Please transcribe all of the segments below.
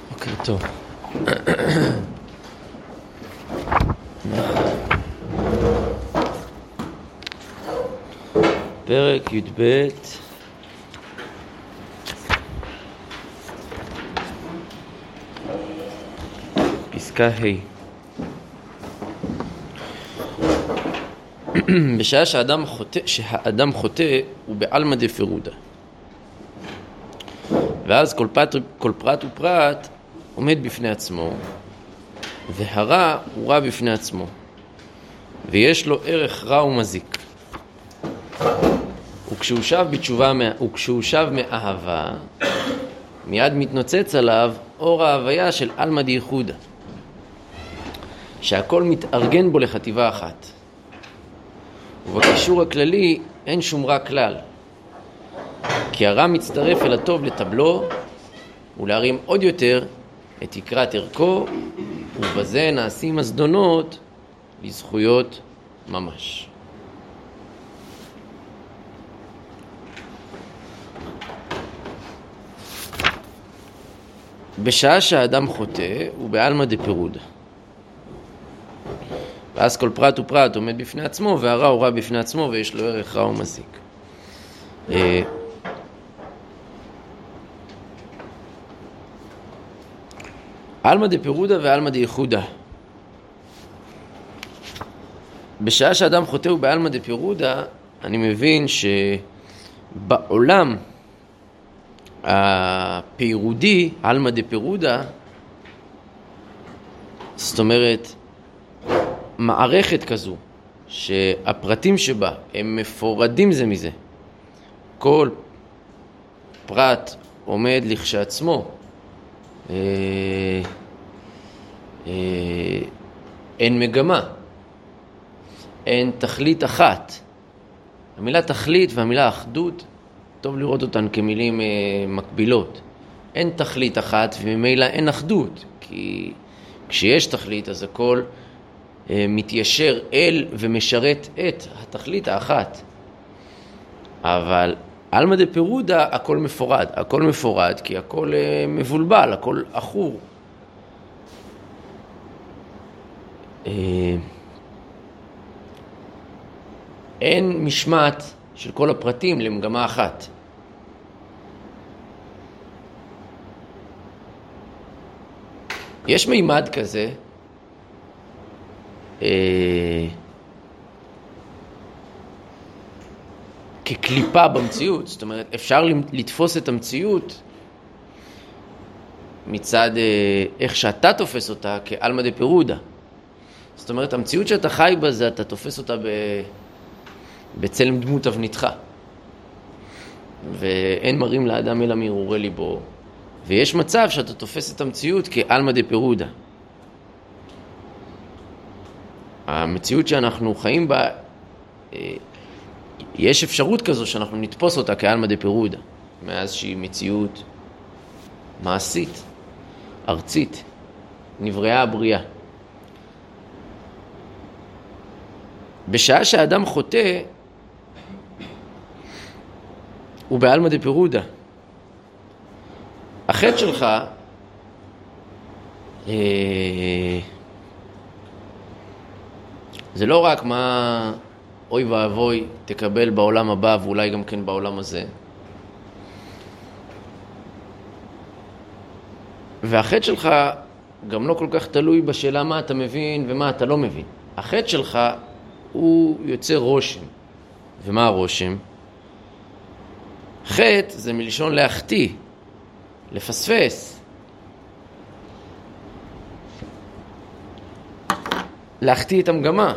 בוקר טוב. פרק י"ב, פסקה ה'. בשעה שהאדם חוטא הוא בעלמא דפירודה, ואז כל פרט ופרט עומד בפני עצמו, והרע הוא רע בפני עצמו, ויש לו ערך רע ומזיק. וכשהוא שב מאהבה, מיד מתנוצץ עליו אור ההוויה של עלמא דייחודה, שהכל מתארגן בו לחטיבה אחת, ובקישור הכללי אין שום רע כלל, כי הרע מצטרף אל הטוב לטבלו ולהרים עוד יותר את תקרת ערכו, ובזה נעשים הזדונות לזכויות ממש. בשעה שהאדם חוטא הוא בעלמא דפירודה, ואז כל פרט ופרט עומד בפני עצמו, והרע הוא רע בפני עצמו, ויש לו ערך רע ומזיק. עלמא דפירודה ועלמא דייחודה. בשעה שאדם חוטא הוא בעלמא דפירודה, אני מבין שבעולם הפירודי, עלמא דפירודה, זאת אומרת מערכת כזו שהפרטים שבה הם מפורדים זה מזה, כל פרט עומד לכשעצמו, אין מגמה, אין תכלית אחת. המילה תכלית והמילה אחדות, טוב לראות אותן כמילים מקבילות. אין תכלית אחת וממילא אין אחדות, כי כשיש תכלית אז הכל מתיישר אל ומשרת את התכלית האחת. אבל עלמא דפירודה הכל מפורד, הכל מפורד כי הכל מבולבל, הכל אחור. אין משמעת של כל הפרטים למגמה אחת. יש מימד כזה, כקליפה במציאות, זאת אומרת אפשר לתפוס את המציאות מצד איך שאתה תופס אותה כעלמא דפירודה. זאת אומרת המציאות שאתה חי בה זה אתה תופס אותה בצלם דמות אבניתך, ואין מרים לאדם אלא מהרהורי ליבו, ויש מצב שאתה תופס את המציאות כעלמא דפירודה. המציאות שאנחנו חיים בה, יש אפשרות כזו שאנחנו נתפוס אותה כעלמא דפירודה, מאז שהיא מציאות מעשית, ארצית, נבראה הבריאה. בשעה שהאדם חוטא הוא בעלמא דפירודה. החטא שלך זה לא רק מה אוי ואבוי תקבל בעולם הבא ואולי גם כן בעולם הזה, והחטא שלך גם לא כל כך תלוי בשאלה מה אתה מבין ומה אתה לא מבין. החטא שלך הוא יוצר רושם. ומה הרושם? חטא זה מלשון להחטיא, לפספס, להחטיא את המגמה.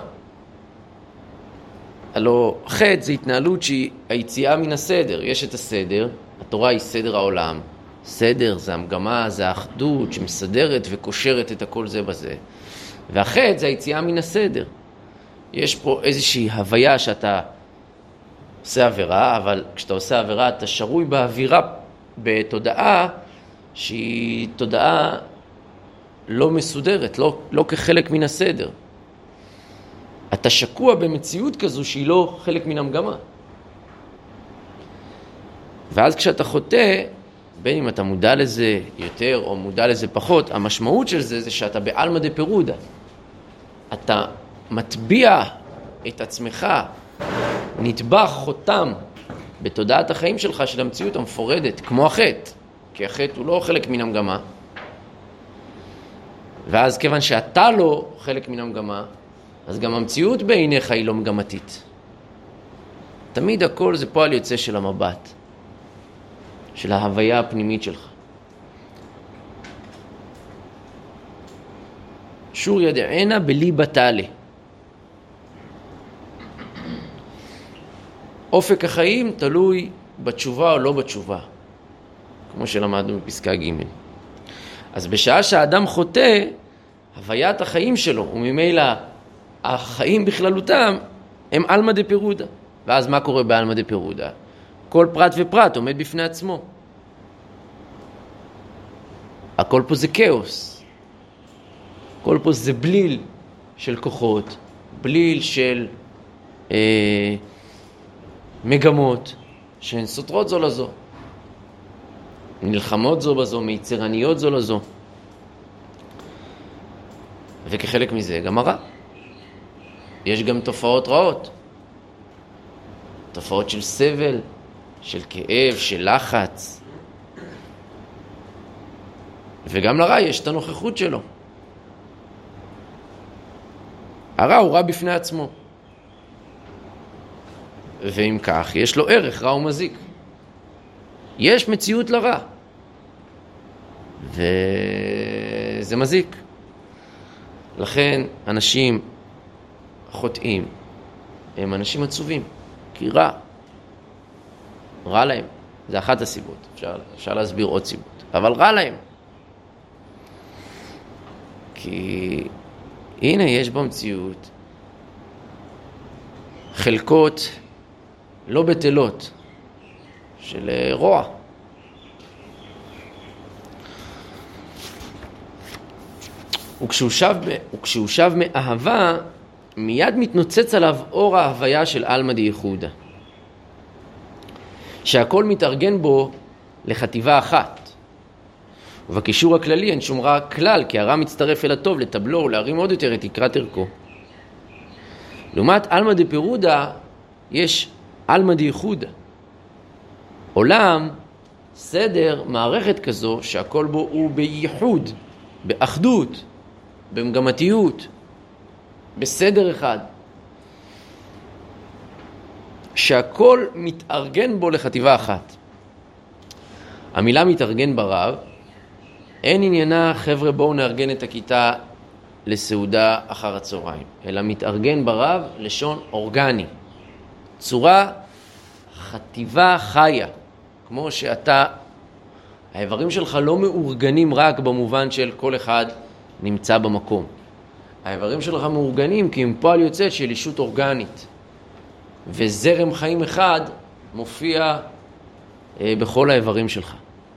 הלא חטא זה התנהלות שהיא היציאה מן הסדר. יש את הסדר, התורה היא סדר העולם. סדר זה המגמה, זה האחדות שמסדרת וקושרת את הכל זה בזה. והחטא זה היציאה מן הסדר. יש פה איזושהי הוויה שאתה עושה עבירה, אבל כשאתה עושה עבירה אתה שרוי באווירה, בתודעה שהיא תודעה לא מסודרת, לא כחלק מן הסדר. אתה שקוע במציאות כזו שהיא לא חלק מן המגמה. ואז כשאתה חוטא, בין אם אתה מודע לזה יותר או מודע לזה פחות, המשמעות של זה זה שאתה בעלמא דפירודה. אתה מטביע את עצמך, נטבע חותם בתודעת החיים שלך של המציאות המפורדת, כמו החטא, כי החטא הוא לא חלק מן המגמה. ואז כיוון שאתה לא חלק מן המגמה, אז גם המציאות בעיניך היא לא מגמתית. תמיד הכל זה פועל יוצא של המבט, של ההוויה הפנימית שלך. שור ידענה בליבה תעלה. אופק החיים תלוי בתשובה או לא בתשובה, כמו שלמדנו בפסקה ג'. אז בשעה שהאדם חוטא, הוויית החיים שלו, וממילא החיים בכללותם, הם עלמא דפירודה. ואז מה קורה בעלמא דפירודה? כל פרט ופרט עומד בפני עצמו. הכל פה זה כאוס. כל פה זה בליל של כוחות, בליל של מגמות שהן סותרות זו לזו, נלחמות זו בזו, מיצרניות זו לזו. וכחלק מזה גם הרע. יש גם תופעות רעות. תופעות של סבל, של כאב, של לחץ. וגם לרע יש את הנוכחות שלו. הרע הוא רע בפני עצמו. ואם כך, יש לו ערך, רע ומזיק. יש מציאות לרע. וזה מזיק. לכן אנשים חוטאים הם אנשים עצובים, כי רע להם. זה אחת הסיבות. אפשר להסביר עוד סיבות. אבל רע להם. כי הנה יש במציאות חלקות לא בטלות של רוע. וכשהוא שב מאהבה, מיד מתנוצץ עליו אור ההוויה של עלמא דייחודה, שהכל מתארגן בו לחטיבה אחת. ובקישור הכללי אין שום רע כלל, כי הרע מצטרף אל הטוב לטבלו ולהרים עוד יותר את תקרת ערכו. לעומת עלמא דפירודה יש עלמא דייחודה, עולם, סדר, מערכת כזו שהכל בו הוא בייחוד, באחדות, במגמתיות, בסדר אחד, שהכל מתארגן בו לחטיבה אחת. המילה מתארגן ברב, אין עניינה חבר'ה בואו נארגן את הכיתה לסעודה אחר הצהריים, אלא מתארגן ברב לשון אורגני, צורה חטיבה חיה, כמו שאתה, האיברים שלך לא מאורגנים רק במובן של כל אחד נמצא במקום. האיברים שלך מאורגנים כי הם פועל יוצא של אישות אורגנית, וזרם חיים אחד מופיע בכל האיברים שלך.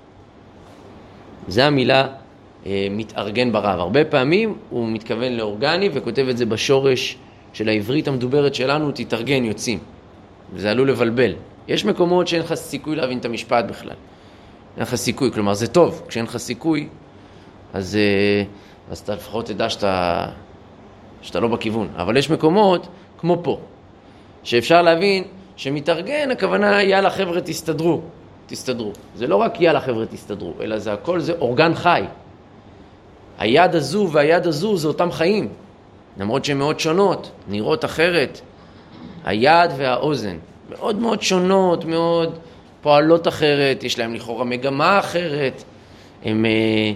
זה המילה מתארגן ברב. הרבה פעמים הוא מתכוון לאורגני וכותב את זה בשורש של העברית המדוברת שלנו, תתארגן, יוצאים. וזה עלול לבלבל. יש מקומות שאין לך סיכוי להבין את המשפט בכלל. אין לך סיכוי, כלומר זה טוב. כשאין לך סיכוי, אז אתה לפחות תדע שאתה לא בכיוון. אבל יש מקומות, כמו פה, שאפשר להבין שמתארגן, הכוונה יאללה חבר'ה תסתדרו. זה לא רק יאללה חבר'ה תסתדרו, אלא זה הכל, זה אורגן חי. היד הזו והיד הזו זה אותם חיים. למרות שהן מאוד שונות, נראות אחרת. היד והאוזן מאוד מאוד שונות, מאוד פועלות אחרת, יש להם לכאורה מגמה אחרת. הן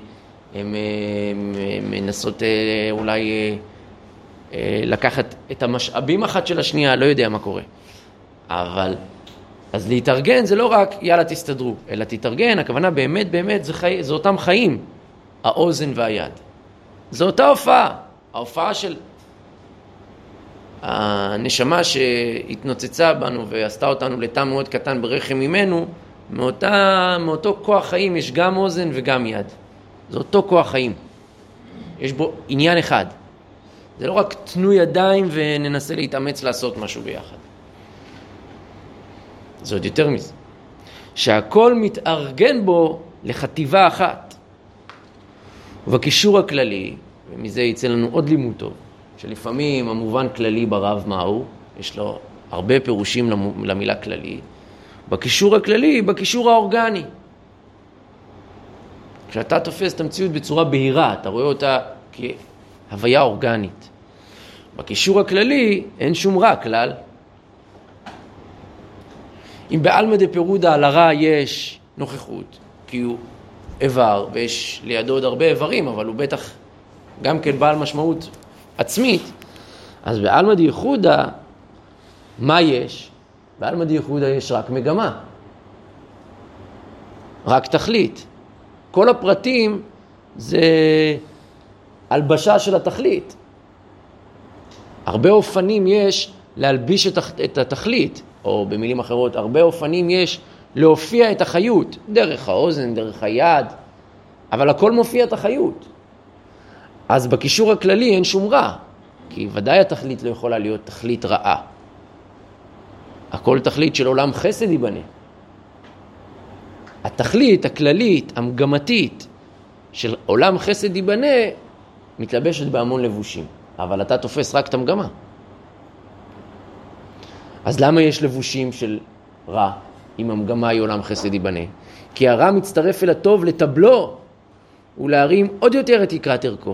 מנסות אולי לקחת את המשאבים אחת של השנייה, לא יודע מה קורה. אבל, אז להתארגן זה לא רק יאללה תסתדרו, אלא תתארגן, הכוונה באמת זה אותם חיים, האוזן והיד. זו אותה הופעה, ההופעה של הנשמה שהתנוצצה בנו ועשתה אותנו לתא מאוד קטן ברחם ממנו, מאותו כוח חיים יש גם אוזן וגם יד. זה אותו כוח חיים. יש בו עניין אחד. זה לא רק תנו ידיים וננסה להתאמץ לעשות משהו ביחד. זה עוד יותר מזה. שהכל מתארגן בו לחטיבה אחת. ובקישור הכללי, ומזה יצא לנו עוד לימוד טוב, שלפעמים המובן כללי ברב מהו, יש לו הרבה פירושים למילה כללי, בקישור הכללי, בקישור האורגני. כשאתה תופס את המציאות בצורה בהירה, אתה רואה אותה כהוויה אורגנית. בקישור הכללי אין שום רע כלל. אם בעלמא דפירודה על הרע יש נוכחות, כי הוא איבר, ויש לידו עוד הרבה איברים, אבל הוא בטח גם כן בעל משמעות עצמית, אז בעלמא דייחודה, מה יש? בעלמא דייחודה יש רק מגמה, רק תכלית. כל הפרטים זה הלבשה של התכלית. הרבה אופנים יש להלביש את התכלית, או במילים אחרות, הרבה אופנים יש להופיע את החיות, דרך האוזן, דרך היד, אבל הכל מופיע את החיות. אז בקישור הכללי אין שום רע, כי ודאי התכלית לא יכולה להיות תכלית רעה. הכל תכלית של עולם חסד ייבנה. התכלית הכללית, המגמתית של עולם חסד ייבנה, מתלבשת בהמון לבושים. אבל אתה תופס רק את המגמה. אז למה יש לבושים של רע, אם המגמה היא עולם חסד ייבנה? כי הרע מצטרף אל הטוב לטבלו, ולהרים עוד יותר את יקרת ערכו.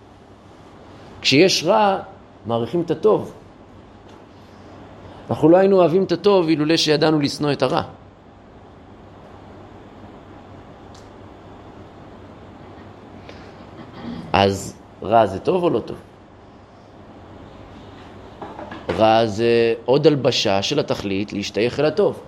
כשיש רע, מעריכים את הטוב. אנחנו לא היינו אוהבים את הטוב, אילולא שידענו לשנוא את הרע. אז רע זה טוב או לא טוב? רע זה עוד הלבשה של התכלית להשתייך אל הטוב.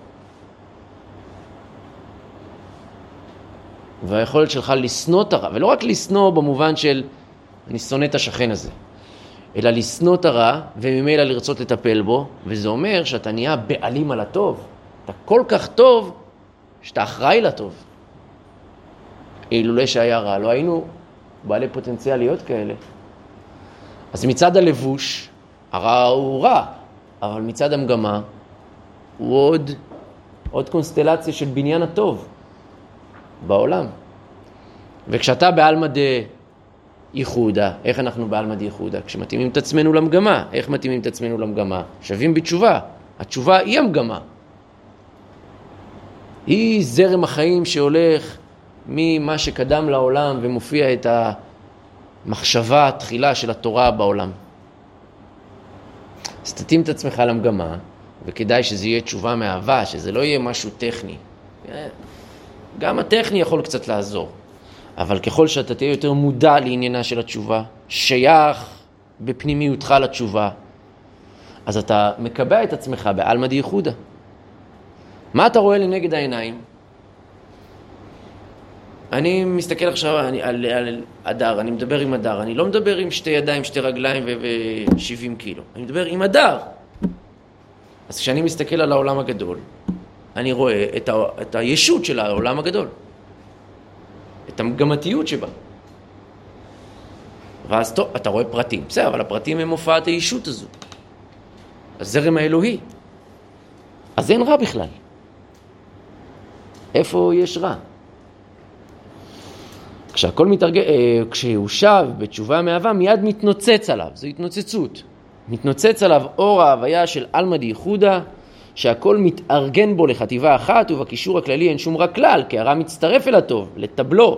והיכולת שלך לשנוא את הרע, ולא רק לשנוא במובן של אני שונא את השכן הזה, אלא לשנוא את הרע וממילא לרצות לטפל בו, וזה אומר שאתה נהיה בעלים על הטוב. אתה כל כך טוב שאתה אחראי לטוב. אילולא שהיה רע, לא היינו בעלי פוטנציאל להיות כאלה. אז מצד הלבוש, הרע הוא רע, אבל מצד המגמה הוא עוד קונסטלציה של בניין הטוב בעולם. וכשאתה בעלמא דייחודה, איך אנחנו בעלמא דייחודה? כשמתאימים את עצמנו למגמה. איך מתאימים את עצמנו למגמה? שווים בתשובה. התשובה היא המגמה. היא זרם החיים שהולך ממה שקדם לעולם ומופיע את המחשבה התחילה של התורה בעולם. אז תתאים את עצמך למגמה, וכדאי שזה יהיה תשובה מאהבה, שזה לא יהיה משהו טכני. גם הטכני יכול קצת לעזור, אבל ככל שאתה תהיה יותר מודע לעניינה של התשובה, שייך בפנימיותך לתשובה, אז אתה מקבע את עצמך בעלמא דייחודה. מה אתה רואה לנגד העיניים? אני מסתכל עכשיו על אדר, אני מדבר עם אדר, אני לא מדבר עם שתי ידיים, שתי רגליים ו-70 קילו, אני מדבר עם אדר. אז כשאני מסתכל על העולם הגדול, אני רואה את הישות של העולם הגדול, את המגמתיות שבה. ואז טוב, אתה רואה פרטים, בסדר, אבל הפרטים הם הופעת הישות הזו, הזרם האלוהי. אז אין רע בכלל. איפה יש רע? כשהכל כשהוא שב בתשובה מאהבה, מיד מתנוצץ עליו, זו התנוצצות. מתנוצץ עליו אור ההוויה של עלמא דייחודה, שהכל מתארגן בו לחטיבה אחת, ובקישור הכללי אין שום רע כלל, כי הרע מצטרף אל הטוב, לטבלו.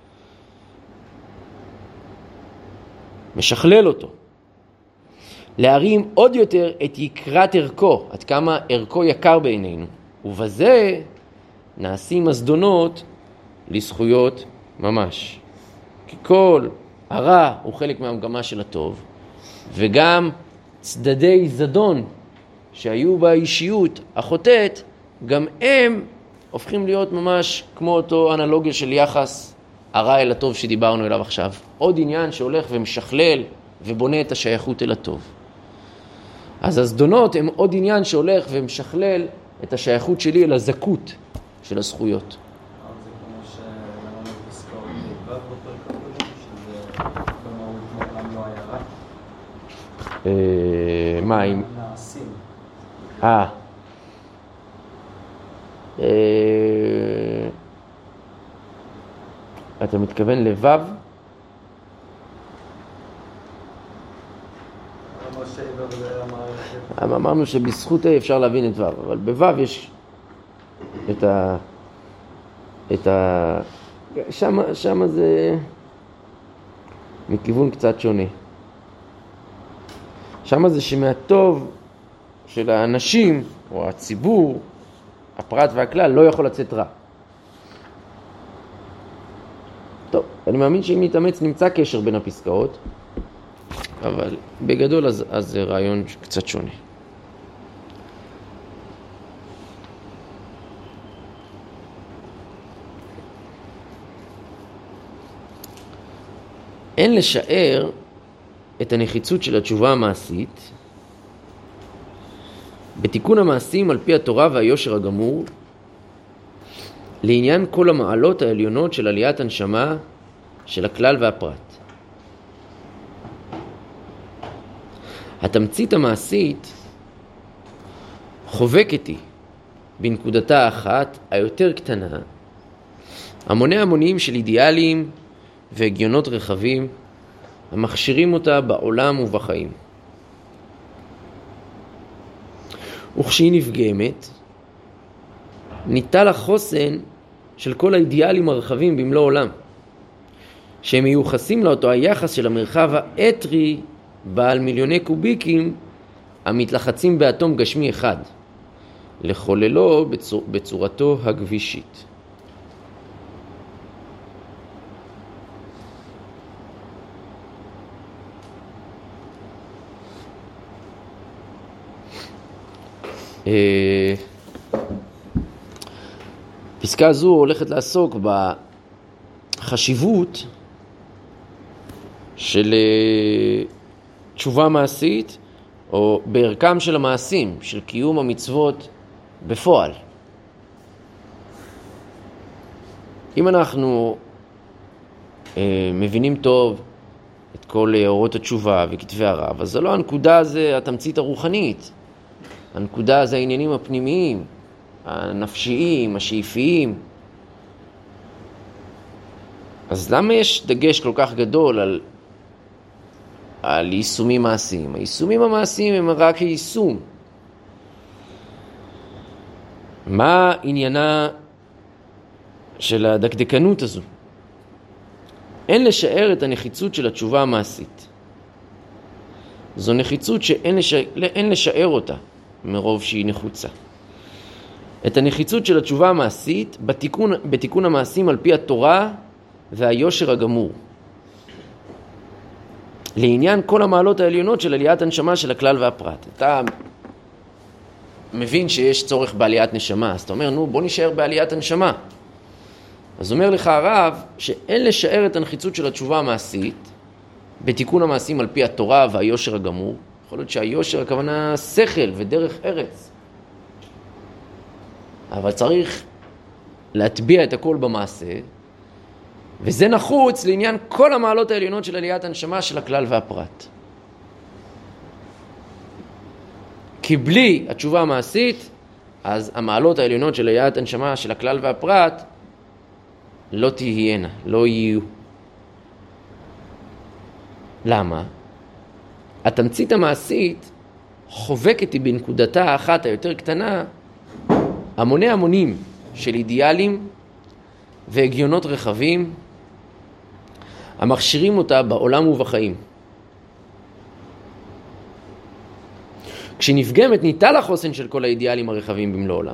משכלל אותו. להרים עוד יותר את יקרת ערכו, עד כמה ערכו יקר בעינינו. ובזה נעשים הזדונות לזכויות ממש. כי כל הרע הוא חלק מהמגמה של הטוב, וגם צדדי זדון שהיו באישיות החוטאת, גם הם הופכים להיות ממש כמו אותו אנלוגיה של יחס הרע אל הטוב שדיברנו אליו עכשיו. עוד עניין שהולך ומשכלל ובונה את השייכות אל הטוב. אז הזדונות הם עוד עניין שהולך ומשכלל את השייכות שלי אל הזכות של הזכויות. מה אם? אתה מתכוון לוו? אמרנו שבזכות A אפשר להבין את וו, אבל בוו יש שמה זה מכיוון קצת שונה. שמה זה שמהטוב של האנשים או הציבור, הפרט והכלל, לא יכול לצאת רע. טוב, אני מאמין שאם נתאמץ נמצא קשר בין הפסקאות, אבל בגדול אז זה רעיון קצת שונה. אין לשער את הנחיצות של התשובה המעשית בתיקון המעשים על פי התורה והיושר הגמור לעניין כל המעלות העליונות של עליית הנשמה של הכלל והפרט. התמצית המעשית חובקת היא בנקודתה האחת היותר קטנה המוני המוניים של אידיאלים והגיונות רחבים המכשירים אותה בעולם ובחיים. וכשהיא נפגמת, ניטל החוסן של כל האידיאלים הרחבים במלוא עולם, שהם מיוחסים לאותו היחס של המרחב האתרי בעל מיליוני קוביקים המתלחצים באטום גשמי אחד, לחוללו בצורתו הגבישית. פסקה זו הולכת לעסוק בחשיבות של תשובה מעשית או בערכם של המעשים, של קיום המצוות בפועל. אם אנחנו מבינים טוב את כל אורות התשובה וכתבי הרב, אז זה לא הנקודה, זה התמצית הרוחנית. הנקודה זה העניינים הפנימיים, הנפשיים, השאיפיים. אז למה יש דגש כל כך גדול על יישומים מעשיים? היישומים המעשיים הם רק יישום. מה עניינה של הדקדקנות הזו? אין לשער את הנחיצות של התשובה המעשית. זו נחיצות שאין לשער אותה מרוב שהיא נחוצה. את הנחיצות של התשובה המעשית בתיקון המעשים על פי התורה והיושר הגמור. לעניין כל המעלות העליונות של עליית הנשמה של הכלל והפרט. אתה מבין שיש צורך בעליית נשמה, אז אתה אומר, נו, בוא נשאר בעליית הנשמה. אז אומר לך הרב שאין לשער את הנחיצות של התשובה המעשית בתיקון המעשים על פי התורה והיושר הגמור. יכול להיות שהיושר הכוונה שכל ודרך ארץ. אבל צריך להטביע את הכל במעשה, וזה נחוץ לעניין כל המעלות העליונות של עליית הנשמה של הכלל והפרט. כי בלי התשובה המעשית, אז המעלות העליונות של עליית הנשמה של הכלל והפרט לא תהיינה, לא יהיו. למה? התמצית המעשית חובקת היא בנקודתה האחת היותר קטנה המוני המונים של אידיאלים והגיונות רחבים המכשירים אותה בעולם ובחיים. כשנפגמת ניטל החוסן של כל האידיאלים הרחבים במלוא עולם.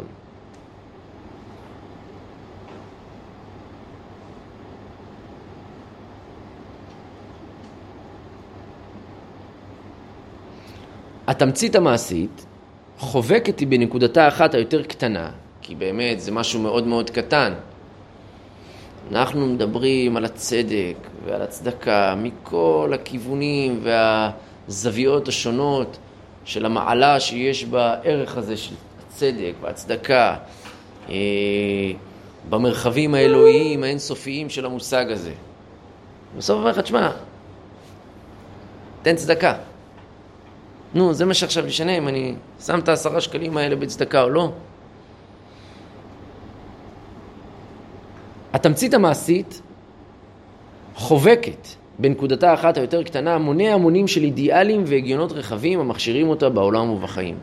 התמצית המעשית חובקת היא בנקודתה האחת היותר קטנה, כי באמת זה משהו מאוד מאוד קטן. אנחנו מדברים על הצדק ועל הצדקה מכל הכיוונים והזוויות השונות של המעלה שיש בערך הזה של הצדק והצדקה, במרחבים האלוהיים האינסופיים של המושג הזה. בסוף אומר לך, תשמע, תן צדקה. נו, זה מה שעכשיו נשנה, אם אני שם את 10 שקלים האלה בצדקה או לא. התמצית המעשית חובקת בנקודתה אחת היותר קטנה המוני המונים של אידיאלים והגיונות רחבים המכשירים אותה בעולם ובחיים.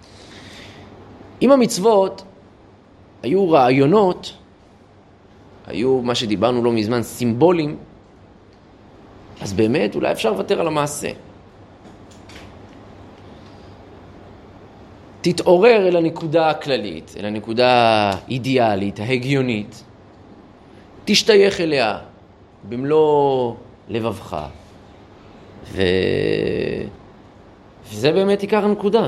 אם המצוות היו רעיונות, היו מה שדיברנו לא מזמן סימבולים, אז באמת אולי אפשר לוותר על המעשה. תתעורר אל הנקודה הכללית, אל הנקודה האידיאלית, ההגיונית. תשתייך אליה במלוא לבבך. וזה באמת עיקר הנקודה.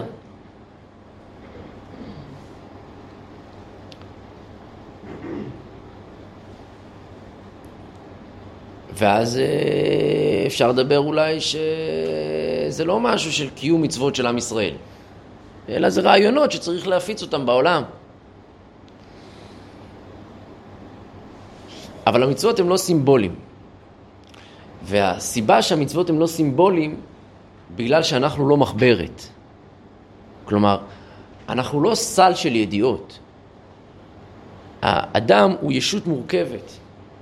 ואז אפשר לדבר אולי שזה לא משהו של קיום מצוות של עם ישראל, אלא זה רעיונות שצריך להפיץ אותם בעולם. אבל המצוות הם לא סימבולים. והסיבה שהמצוות הם לא סימבולים, בגלל שאנחנו לא מחברת. כלומר, אנחנו לא סל של ידיעות. האדם הוא ישות מורכבת.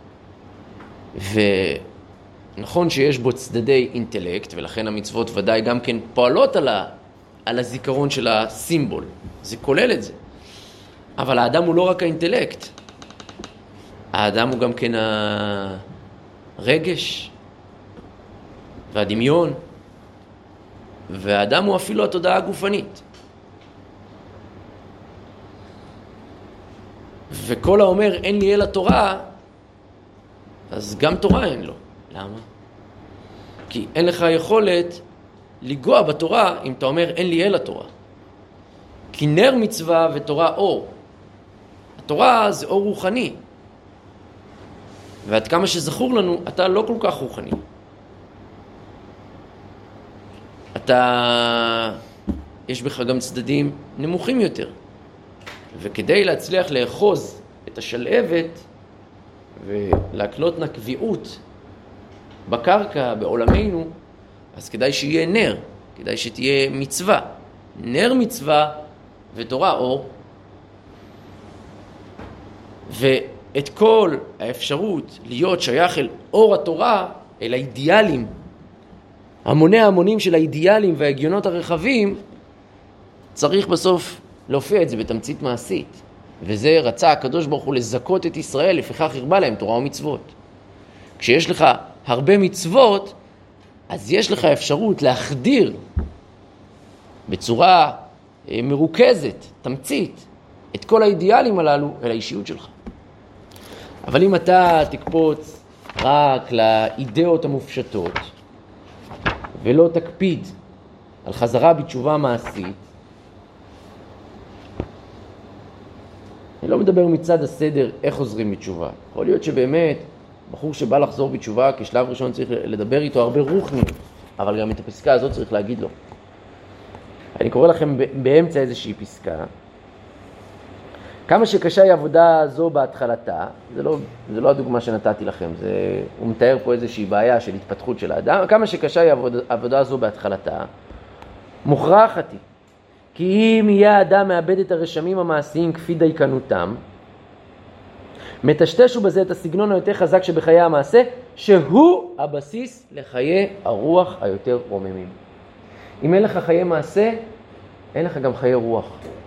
ונכון שיש בו צדדי אינטלקט, ולכן המצוות ודאי גם כן פועלות על הזיכרון של הסימבול. זה כולל את זה. אבל האדם הוא לא רק האינטלקט. האדם הוא גם כן הרגש והדמיון, והאדם הוא אפילו התודעה הגופנית. וכל האומר אין לי אלא תורה, אז גם תורה אין לו. למה? כי אין לך יכולת לגוע בתורה אם אתה אומר אין לי אלא תורה. כי נר מצווה ותורה אור. התורה זה אור רוחני. ועד כמה שזכור לנו, אתה לא כל כך רוחני. יש בך גם צדדים נמוכים יותר. וכדי להצליח לאחוז את השלהבת ולהקנות נקביעות בקרקע, בעולמנו, אז כדאי שיהיה נר, כדאי שתהיה מצווה. נר מצווה ותורה אור. ואת כל האפשרות להיות שייך אל אור התורה, אל האידיאלים, המוני המונים של האידיאלים וההגיונות הרחבים, צריך בסוף להופיע את זה בתמצית מעשית. וזה רצה הקדוש ברוך הוא לזכות את ישראל, לפיכך הרבה להם תורה ומצוות. כשיש לך הרבה מצוות, אז יש לך אפשרות להחדיר בצורה מרוכזת, תמצית, את כל האידיאלים הללו אל האישיות שלך. אבל אם אתה תקפוץ רק לאידאות המופשטות, ולא תקפיד על חזרה בתשובה מעשית, אני לא מדבר מצד הסדר איך חוזרים בתשובה. יכול להיות שבאמת בחור שבא לחזור בתשובה כשלב ראשון צריך לדבר איתו הרבה רוחני, אבל גם את הפסקה הזאת צריך להגיד לו. אני קורא לכם באמצע איזושהי פסקה. כמה שקשה היא עבודה זו בהתחלתה, זה לא הדוגמה שנתתי לכם, הוא מתאר פה איזושהי בעיה של התפתחות של האדם. כמה שקשה היא עבודה זו בהתחלתה, מוכרחת היא. כי אם יהיה האדם מאבד את הרשמים המעשיים כפי דייקנותם, מטשטשו בזה את הסגנון היותר חזק שבחיי המעשה, שהוא הבסיס לחיי הרוח היותר רוממים. אם אין לך חיי מעשה, אין לך גם חיי רוח.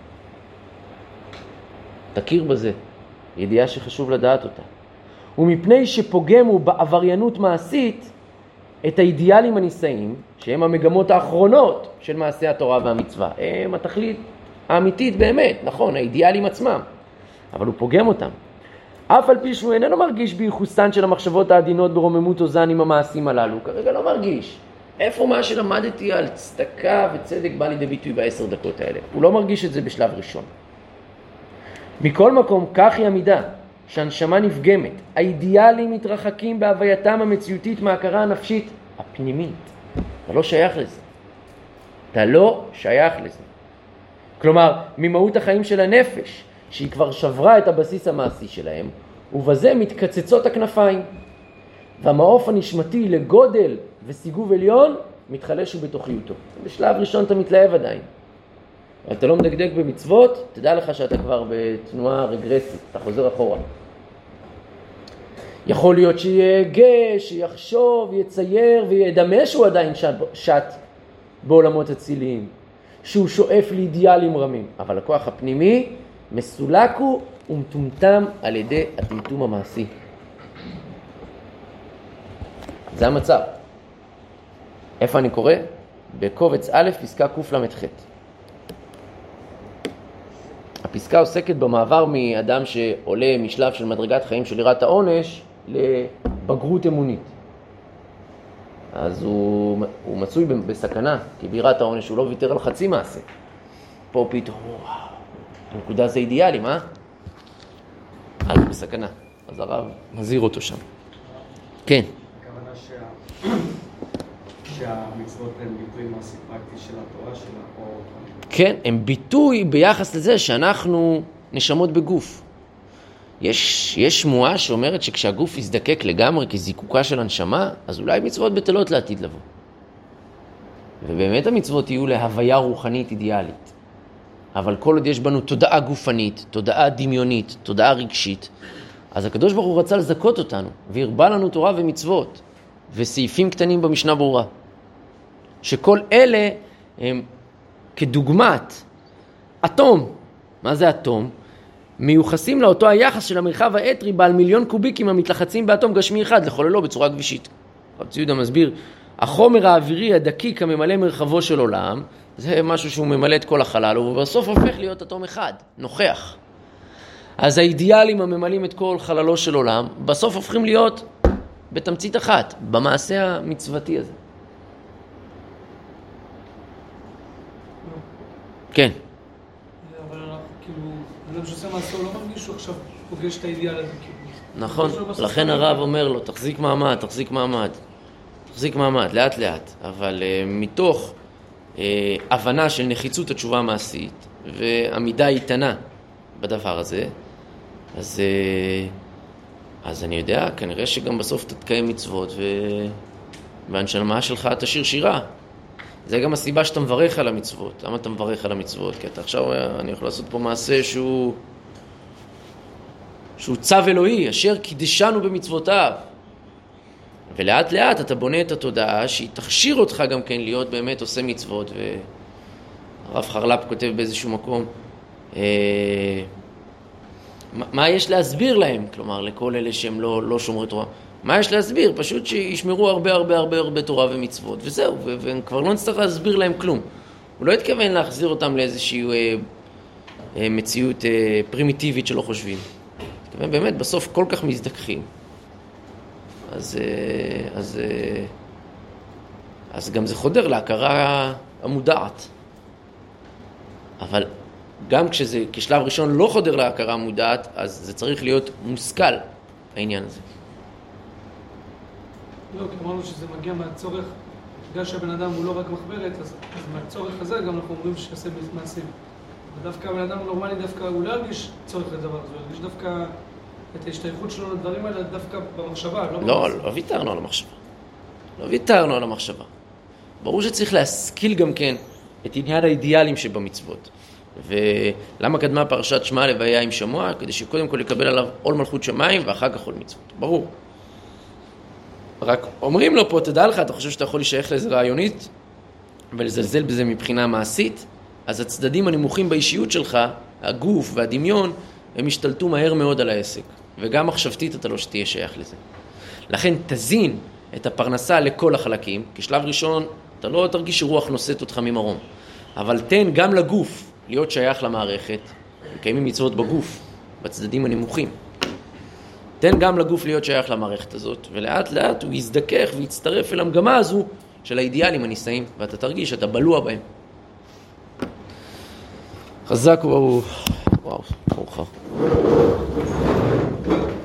תכיר בזה, ידיעה שחשוב לדעת אותה. ומפני שפוגמו בעבריינות מעשית את האידיאלים הנישאים, שהם המגמות האחרונות של מעשי התורה והמצווה. הם התכלית האמיתית באמת, נכון, האידיאלים עצמם. אבל הוא פוגם אותם. אף על פי שהוא איננו מרגיש בייחוסן של המחשבות העדינות ברוממות אוזן עם המעשים הללו. כרגע לא מרגיש. איפה מה שלמדתי על צדקה וצדק בא לידי ביטוי ב10 דקות האלה? הוא לא מרגיש את זה בשלב ראשון. מכל מקום, כך היא המידה, שהנשמה נפגמת. האידיאלים מתרחקים בהווייתם המציאותית מההכרה הנפשית הפנימית. אתה לא שייך לזה. אתה לא שייך לזה. כלומר, ממהות החיים של הנפש, שהיא כבר שברה את הבסיס המעשי שלהם, ובזה מתקצצות הכנפיים. והמעוף הנשמתי לגודל וסיגוב עליון מתחלש ובתוכיותו. בשלב ראשון אתה מתלהב עדיין. אבל אתה לא מדקדק במצוות, תדע לך שאתה כבר בתנועה רגרסית, אתה חוזר אחורה. יכול להיות שיהגה, שיחשוב, יצייר וידמה שהוא עדיין שט בעולמות הציליים, שהוא שואף לאידיאלים רמים, אבל הכוח הפנימי מסולק הוא ומטומטם על ידי הטמטום המעשי. זה המצב. איפה אני קורא? בקובץ א', פסקה קל"ח. הפסקה עוסקת במעבר מאדם שעולה משלב של מדרגת חיים של יראת העונש לבגרות אמונית. אז הוא מצוי בסכנה, כי ביראת העונש הוא לא ויתר על חצי מעשה. פה פתאום, וואו, הנקודה זה אידיאלי, מה? אז הוא בסכנה. אז הרב מזהיר אותו שם. כן. הכוונה שהמצוות הן ביטוי מעשי פרקטי של התורה שלה, או... כן, הם ביטוי ביחס לזה שאנחנו נשמות בגוף. יש שמועה שאומרת שכשהגוף יזדקק לגמרי כזיקוקה של הנשמה, אז אולי מצוות בטלות לעתיד לבוא. ובאמת המצוות יהיו להוויה רוחנית אידיאלית. אבל כל עוד יש בנו תודעה גופנית, תודעה דמיונית, תודעה רגשית, אז הקדוש ברוך הוא רצה לזכות אותנו, והרבה לנו תורה ומצוות, וסעיפים קטנים במשנה ברורה. שכל אלה הם כדוגמת אטום. מה זה אטום? מיוחסים לאותו היחס של המרחב האתרי בעל מיליון קוביקים המתלחצים באטום גשמי אחד לחוללו בצורה גבישית. רב צבי יהודה מסביר, החומר האווירי הדקיק הממלא מרחבו של עולם, זה משהו שהוא ממלא את כל החלל, ובסוף הופך להיות אטום אחד, נוכח. אז האידיאלים הממלאים את כל חללו של עולם, בסוף הופכים להיות בתמצית אחת, במעשה המצוותי הזה. כן. אבל כאילו, אדם שעושה מעשה, הוא לא מרגיש שהוא עכשיו פוגש את האידיאל הזה. נכון, לכן הרב אומר לו, תחזיק מעמד, תחזיק מעמד. תחזיק מעמד, לאט לאט. אבל מתוך הבנה של נחיצות התשובה המעשית, ועמידה איתנה בדבר הזה, אז אני יודע, כנראה שגם בסוף תתקיים מצוות, והנשמה שלך תשיר שירה. זה גם הסיבה שאתה מברך על המצוות. למה אתה מברך על המצוות? כי אתה עכשיו, אני יכול לעשות פה מעשה שהוא צו אלוהי, אשר קידשנו במצוותיו. ולאט לאט אתה בונה את התודעה שהיא תכשיר אותך גם כן להיות באמת עושה מצוות. והרב חרל"פ כותב באיזשהו מקום, מה יש להסביר להם? כלומר, לכל אלה שהם לא שומרי תורה. מה יש להסביר? פשוט שישמרו הרבה תורה ומצוות, וזהו, והם כבר לא נצטרך להסביר להם כלום. הוא לא התכוון להחזיר אותם לאיזושהי מציאות פרימיטיבית שלא חושבים. התכוון באמת, בסוף כל כך מזדכחים. אז גם זה חודר להכרה המודעת. אבל גם כשזה כשלב ראשון לא חודר להכרה המודעת, אז זה צריך להיות מושכל, העניין הזה. לא, כי אמרנו שזה מגיע מהצורך, בגלל שהבן אדם הוא לא רק מחברת, אז מהצורך הזה גם אנחנו אומרים שיעשה מעשים. ודווקא הבן אדם נורמלי דווקא הוא לא ירגיש צורך לדבר הזה, הוא ירגיש דווקא את ההשתייכות שלו לדברים האלה דווקא במחשבה, לא במעשים. לא ויתרנו על המחשבה. לא ויתרנו על המחשבה. ברור שצריך להשכיל גם כן את עניין האידיאלים שבמצוות. ולמה קדמה פרשת שמע לוויה עם שמוע? כדי שקודם כל יקבל עליו עול מלכות שמיים ואחר כך עול מצוות. ברור. רק אומרים לו פה, תדע לך, אתה חושב שאתה יכול להישייך לזה רעיונית ולזלזל בזה מבחינה מעשית, אז הצדדים הנמוכים באישיות שלך, הגוף והדמיון, הם השתלטו מהר מאוד על העסק. וגם מחשבתית אתה לא שתהיה שייך לזה. לכן תזין את הפרנסה לכל החלקים, כשלב ראשון אתה לא תרגיש שרוח נושאת אותך ממרום. אבל תן גם לגוף להיות שייך למערכת, מקיימים מצוות בגוף, בצדדים הנמוכים. תן גם לגוף להיות שייך למערכת הזאת, ולאט לאט הוא יזדכך ויצטרף אל המגמה הזו של האידיאלים הנישאים, ואתה תרגיש שאתה בלוע בהם. חזק וברוך. וואו, ברוך.